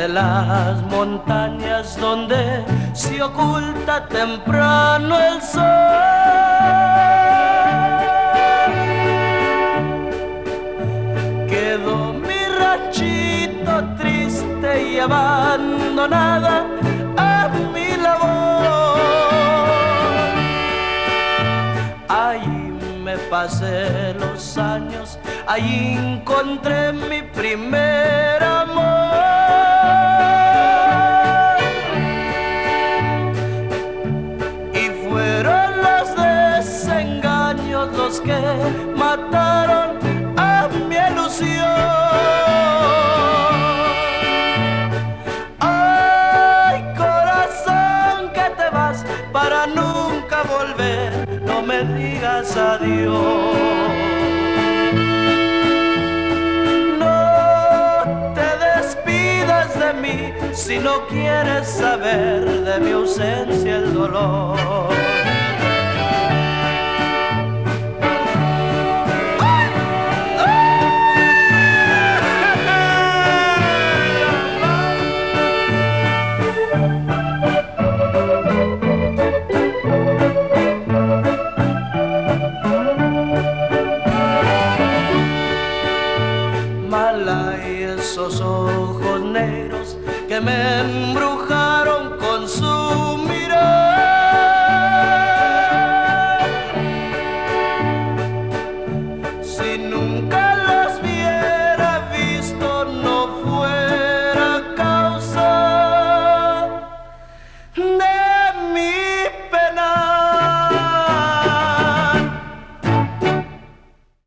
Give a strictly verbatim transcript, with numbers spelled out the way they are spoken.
de las montañas donde se oculta temprano el sol. Quedó mi ranchito triste y abandonada a mi labor. Ahí me pasé los años, ahí encontré mi primer amor. Y fueron los desengaños los que mataron a mi ilusión. Ay, corazón, que te vas para nunca volver, no me digas adiós. Si no quieres saber de mi ausencia el dolor. Mala y esos ojos negros que me embrujaron con su mirar. Si nunca